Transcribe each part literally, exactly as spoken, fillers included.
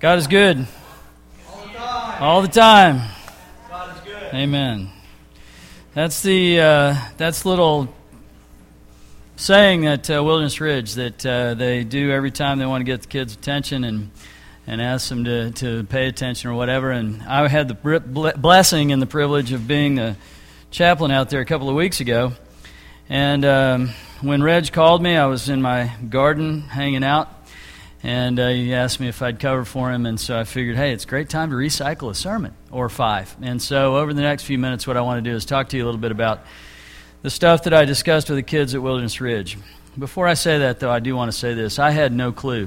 God is good. All the time. All the time. God is good. Amen. That's the uh, that's little saying that uh, Wilderness Ridge that uh, they do every time they want to get the kids' attention and and ask them to, to pay attention or whatever. And I had the blessing and the privilege of being the chaplain out there a couple of weeks ago. And um, when Reg called me, I was in my garden hanging out. And uh, he asked me if I'd cover for him, and so I figured, hey, it's a great time to recycle a sermon, or five. And so over the next few minutes, what I want to do is talk to you a little bit about the stuff that I discussed with the kids at Wilderness Ridge. Before I say that, though, I do want to say this. I had no clue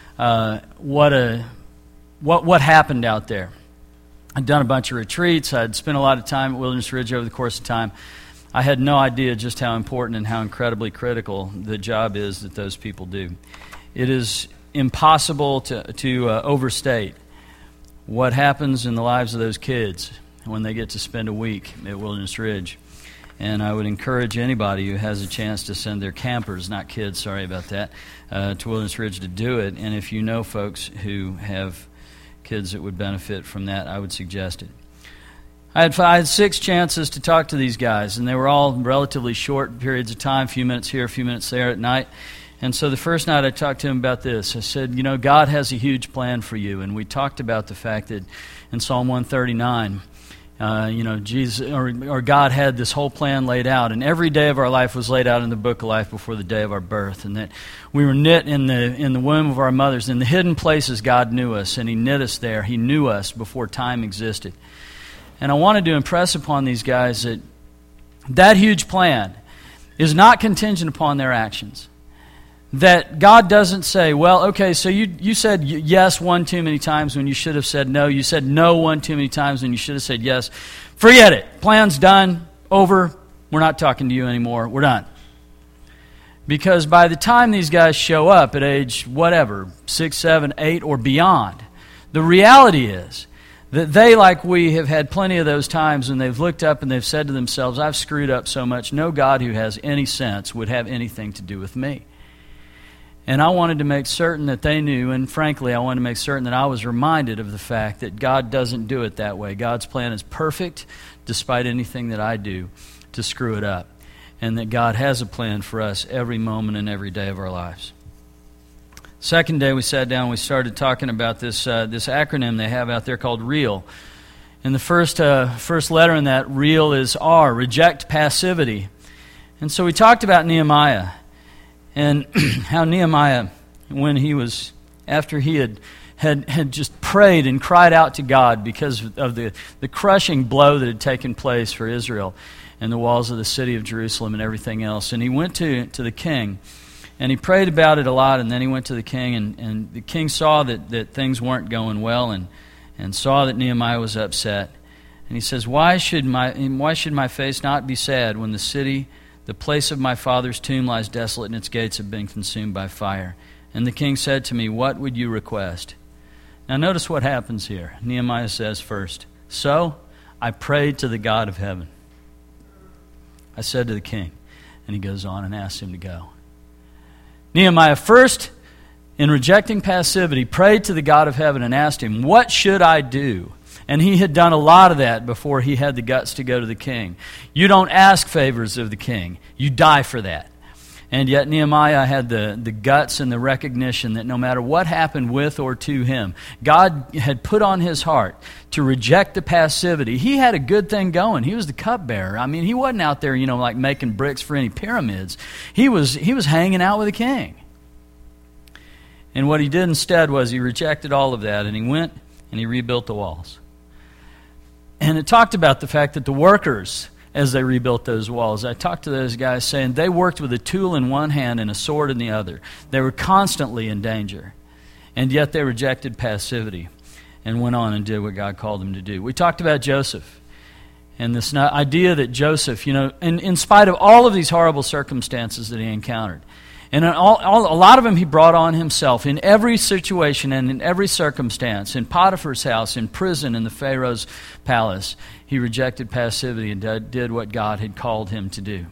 uh, what a what what happened out there. I'd done a bunch of retreats. I'd spent a lot of time at Wilderness Ridge over the course of time. I had no idea just how important and how incredibly critical the job is that those people do. It is impossible to to uh, overstate what happens in the lives of those kids when they get to spend a week at Wilderness Ridge. And I would encourage anybody who has a chance to send their campers, not kids, sorry about that, uh, to Wilderness Ridge to do it. And if you know folks who have kids that would benefit from that, I would suggest it. I had, I had six chances to talk to these guys, and they were all relatively short periods of time, a few minutes here, a few minutes there at night. And so the first night I talked to him about this. I said, you know, God has a huge plan for you. And we talked about the fact that in Psalm one thirty-nine, uh, you know, Jesus or, or God had this whole plan laid out. And every day of our life was laid out in the book of life before the day of our birth. And that we were knit in the in the womb of our mothers. In the hidden places, God knew us, and He knit us there. He knew us before time existed. And I wanted to impress upon these guys that that huge plan is not contingent upon their actions. That God doesn't say, well, okay, so you you said yes one too many times when you should have said no. You said no one too many times when you should have said yes. Forget it. Plan's done. Over. We're not talking to you anymore. We're done. Because by the time these guys show up at age whatever, six, seven, eight, or beyond, the reality is that they, like we, have had plenty of those times when they've looked up and they've said to themselves, I've screwed up so much, no God who has any sense would have anything to do with me. And I wanted to make certain that they knew, and frankly, I wanted to make certain that I was reminded of the fact that God doesn't do it that way. God's plan is perfect, despite anything that I do to screw it up. And that God has a plan for us every moment and every day of our lives. Second day we sat down and we started talking about this uh, this acronym they have out there called REAL. And the first, uh, first letter in that REAL is R, reject passivity. And so we talked about Nehemiah. And how Nehemiah, when he was, after he had, had had just prayed and cried out to God because of the, the crushing blow that had taken place for Israel and the walls of the city of Jerusalem and everything else. And he went to, to the king, and he prayed about it a lot, and then he went to the king, and, and the king saw that, that things weren't going well and, and saw that Nehemiah was upset. And he says, why should my why should my face not be sad when the city, the place of my father's tomb, lies desolate and its gates have been consumed by fire? And the king said to me, what would you request? Now notice what happens here. Nehemiah says first, so I prayed to the God of heaven. I said to the king. And he goes on and asks him to go. Nehemiah first, in rejecting passivity, prayed to the God of heaven and asked him, what should I do? And he had done a lot of that before he had the guts to go to the king. You don't ask favors of the king. You die for that. And yet Nehemiah had the, the guts and the recognition that no matter what happened with or to him, God had put on his heart to reject the passivity. He had a good thing going. He was the cupbearer. I mean, he wasn't out there, you know, like making bricks for any pyramids. He was, he was hanging out with the king. And what he did instead was he rejected all of that, and he went and he rebuilt the walls. And it talked about the fact that the workers, as they rebuilt those walls, I talked to those guys saying they worked with a tool in one hand and a sword in the other. They were constantly in danger. And yet they rejected passivity and went on and did what God called them to do. We talked about Joseph and this idea that Joseph, you know, in, in spite of all of these horrible circumstances that he encountered, and in all, all, a lot of them he brought on himself in every situation and in every circumstance. In Potiphar's house, in prison, in the Pharaoh's palace, he rejected passivity and did, did what God had called him to do.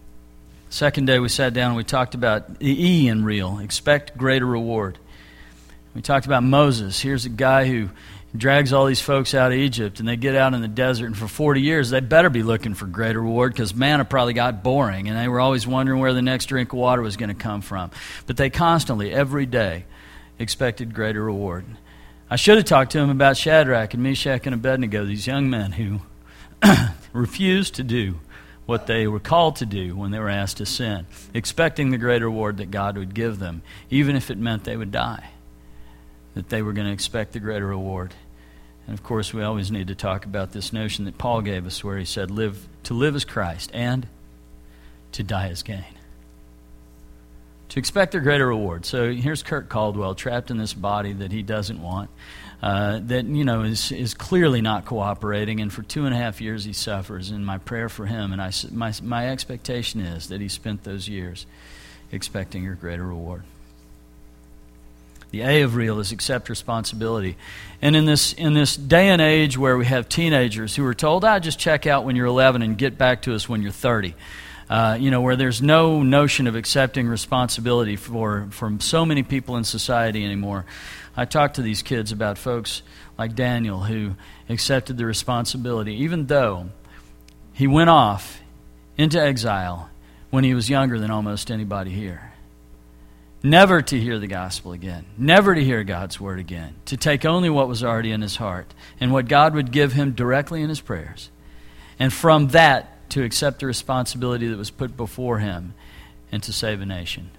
Second day we sat down and we talked about the E in real, expect greater reward. We talked about Moses. Here's a guy who drags all these folks out of Egypt, and they get out in the desert, and for forty years they better be looking for greater reward, because manna probably got boring, and they were always wondering where the next drink of water was going to come from. But they constantly, every day, expected greater reward. I should have talked to him about Shadrach and Meshach and Abednego, these young men who refused to do what they were called to do when they were asked to sin, expecting the greater reward that God would give them, even if it meant they would die, that they were going to expect the greater reward. And of course, we always need to talk about this notion that Paul gave us, where he said, "Live to live as Christ, and to die as gain." To expect a greater reward. So here's Kurt Caldwell, trapped in this body that he doesn't want, uh, that you know is is clearly not cooperating, and for two and a half years he suffers. And my prayer for him, and I, my my expectation is that he spent those years expecting a greater reward. The A of real is accept responsibility. And in this in this day and age where we have teenagers who are told, "Ah, just check out when you're eleven and get back to us when you're thirty." Uh, you know, where there's no notion of accepting responsibility for from so many people in society anymore. I talk to these kids about folks like Daniel who accepted the responsibility, even though he went off into exile when he was younger than almost anybody here. Never to hear the gospel again, never to hear God's word again, to take only what was already in his heart and what God would give him directly in his prayers. And from that, to accept the responsibility that was put before him and to save a nation.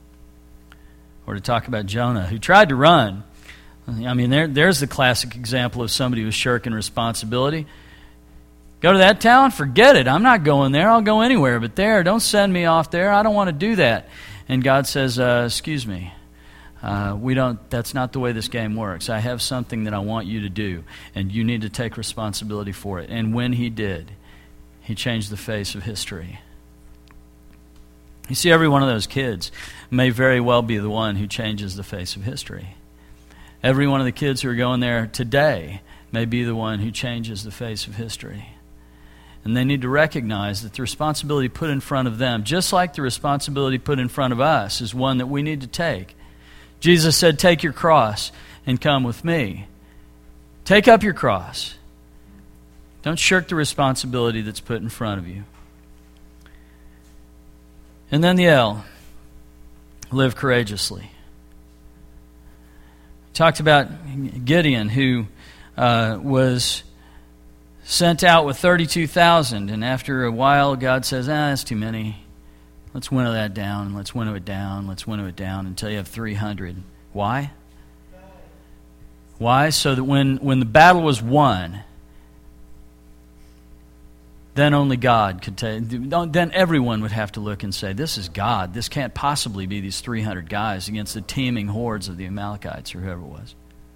Or to talk about Jonah, who tried to run. I mean, there, there's the classic example of somebody who's shirking responsibility. Go to that town? Forget it. I'm not going there. I'll go anywhere but there. Don't send me off there. I don't want to do that. And God says, uh, excuse me, uh, we don't. That's not the way this game works. I have something that I want you to do, and you need to take responsibility for it. And when he did, he changed the face of history. You see, every one of those kids may very well be the one who changes the face of history. Every one of the kids who are going there today may be the one who changes the face of history. And they need to recognize that the responsibility put in front of them, just like the responsibility put in front of us, is one that we need to take. Jesus said, "Take your cross and come with me." Take up your cross. Don't shirk the responsibility that's put in front of you. And then the L, live courageously. Talked about Gideon, who uh, was sent out with thirty-two thousand, and after a while God says, ah, that's too many. Let's winnow that down, let's winnow it down, let's winnow it down until you have three hundred. Why? Why? So that when, when the battle was won, then only God could take, then everyone would have to look and say, this is God. This can't possibly be these three hundred guys against the teeming hordes of the Amalekites or whoever it was.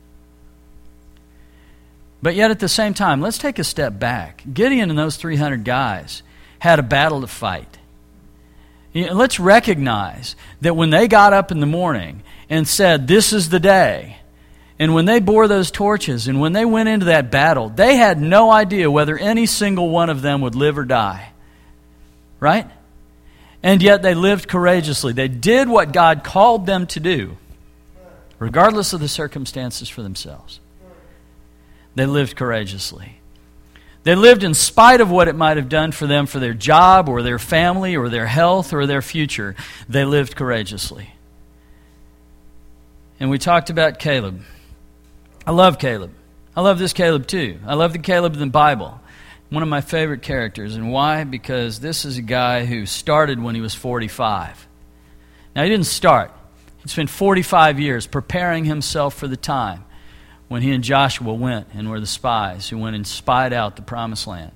But yet at the same time, let's take a step back. Gideon and those three hundred guys had a battle to fight. You know, let's recognize that when they got up in the morning and said, this is the day, and when they bore those torches and when they went into that battle, they had no idea whether any single one of them would live or die. Right? And yet they lived courageously. They did what God called them to do, regardless of the circumstances for themselves. They lived courageously. They lived in spite of what it might have done for them for their job or their family or their health or their future. They lived courageously. And we talked about Caleb. I love Caleb. I love this Caleb too. I love the Caleb in the Bible. One of my favorite characters. And why? Because this is a guy who started when he was forty-five. Now, he didn't start. He spent forty-five years preparing himself for the time when he and Joshua went and were the spies who went and spied out the promised land.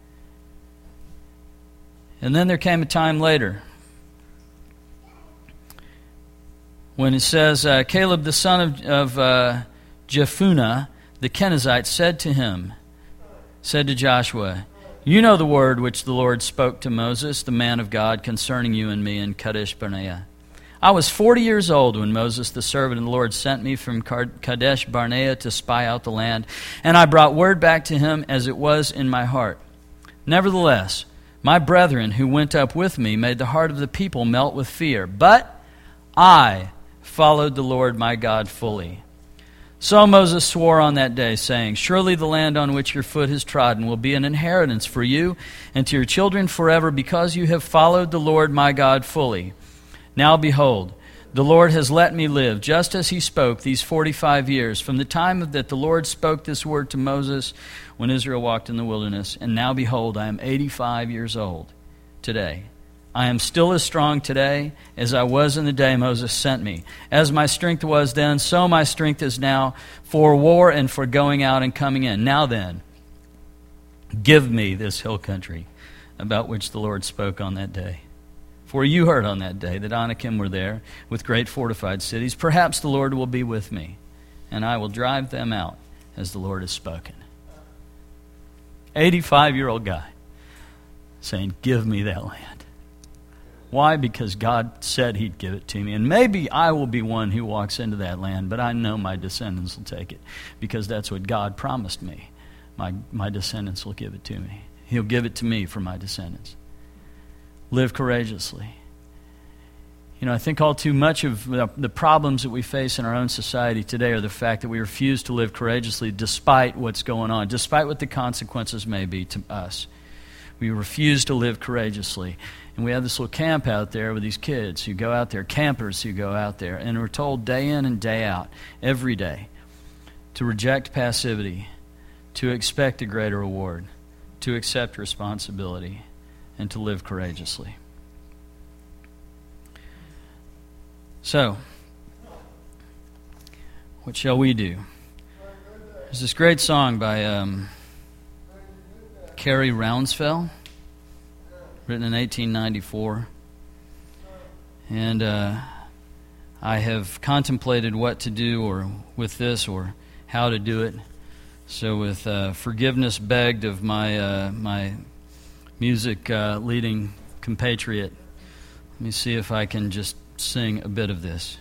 And then there came a time later when it says, uh, Caleb the son of, of uh, Jephunneh the Kenizzite said to him, said to Joshua, you know the word which the Lord spoke to Moses, the man of God, concerning you and me in Kadesh Barnea. I was forty years old when Moses, the servant of the Lord, sent me from Kadesh Barnea to spy out the land, and I brought word back to him as it was in my heart. Nevertheless, my brethren who went up with me made the heart of the people melt with fear, but I followed the Lord my God fully. So Moses swore on that day, saying, Surely the land on which your foot has trodden will be an inheritance for you and to your children forever, because you have followed the Lord my God fully. Now behold, the Lord has let me live, just as he spoke these forty-five years, from the time that the Lord spoke this word to Moses when Israel walked in the wilderness. And now behold, I am eighty-five years old today. I am still as strong today as I was in the day Moses sent me. As my strength was then, so my strength is now for war and for going out and coming in. Now then, give me this hill country about which the Lord spoke on that day. For you heard on that day that Anakim were there with great fortified cities. Perhaps the Lord will be with me, and I will drive them out as the Lord has spoken. eighty-five-year-old guy saying, give me that land. Why? Because God said he'd give it to me. And maybe I will be one who walks into that land, but I know my descendants will take it, because that's what God promised me. My, my descendants will give it to me. He'll give it to me for my descendants. Live courageously. You know, I think all too much of the problems that we face in our own society today are the fact that we refuse to live courageously despite what's going on, despite what the consequences may be to us. We refuse to live courageously. And we have this little camp out there with these kids who go out there, campers who go out there, and we're told day in and day out, every day, to reject passivity, to expect a greater reward, to accept responsibility, and to live courageously. So, what shall we do? There's this great song by um, Carrie Rounsfell, written in eighteen ninety-four. And uh, I have contemplated what to do or with this or how to do it. So with uh, forgiveness begged of my uh, my music uh, leading compatriot, let me see if I can just sing a bit of this.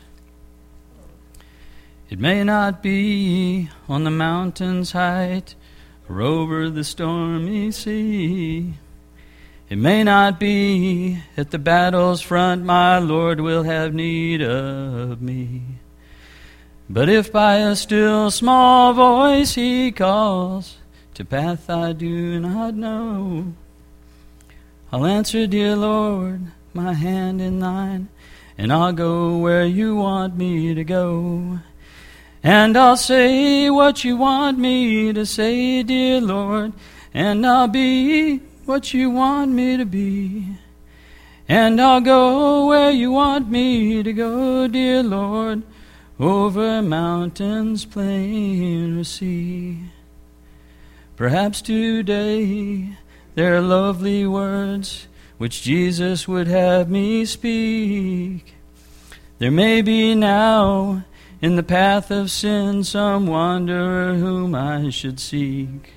It may not be on the mountain's height or over the stormy sea. It may not be at the battle's front my Lord will have need of me. But if by a still small voice he calls to path I do not know, I'll answer, dear Lord, my hand in thine, and I'll go where you want me to go. And I'll say what you want me to say, dear Lord, and I'll be what you want me to be. And I'll go where you want me to go, dear Lord, over mountains, plain, or sea. Perhaps today there are lovely words which Jesus would have me speak. There may be now in the path of sin some wanderer whom I should seek.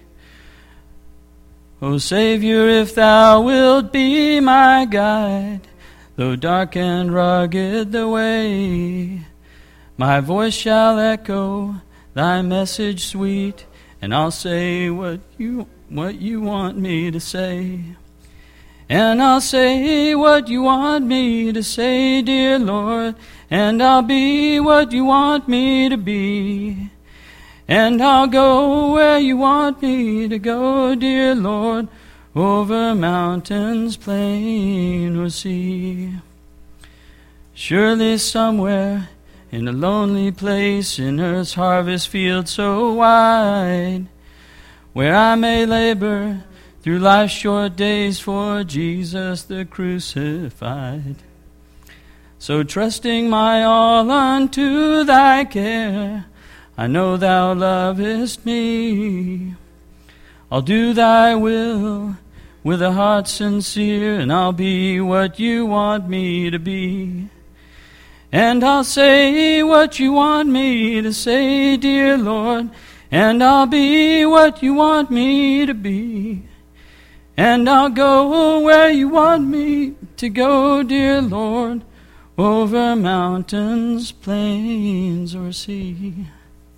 O Savior, if thou wilt be my guide, though dark and rugged the way, my voice shall echo thy message sweet, and I'll say what you what you want me to say. And I'll say what you want me to say, dear Lord, and I'll be what you want me to be. And I'll go where you want me to go, dear Lord, over mountains, plain, or sea. Surely somewhere in a lonely place in earth's harvest field so wide, where I may labor through life's short days for Jesus the crucified. So trusting my all unto thy care, I know thou lovest me. I'll do thy will with a heart sincere, and I'll be what you want me to be. And I'll say what you want me to say, dear Lord, and I'll be what you want me to be. And I'll go where you want me to go, dear Lord, over mountains, plains, or sea.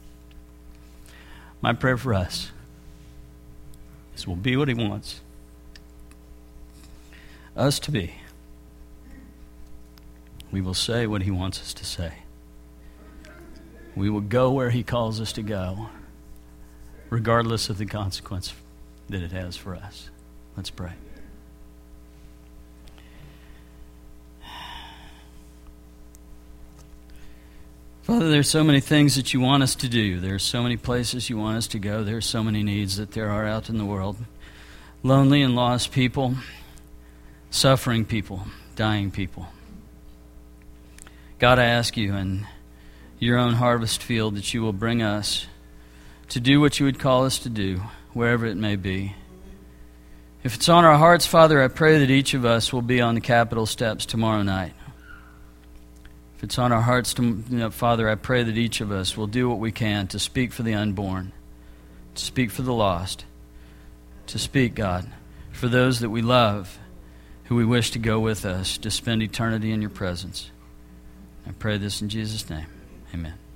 My prayer for us is we'll be what he wants us to be. We will say what he wants us to say. We will go where He calls us to go, regardless of the consequence that it has for us. Let's pray. Father, there's so many things that you want us to do. There's so many places you want us to go. There's so many needs that there are out in the world. Lonely and lost people, suffering people, dying people. God, I ask you in your own harvest field that you will bring us to do what you would call us to do, wherever it may be. If it's on our hearts, Father, I pray that each of us will be on the Capitol steps tomorrow night. If it's on our hearts, to, you know, Father, I pray that each of us will do what we can to speak for the unborn, to speak for the lost, to speak, God, for those that we love, who we wish to go with us, to spend eternity in your presence. I pray this in Jesus' name. Amen.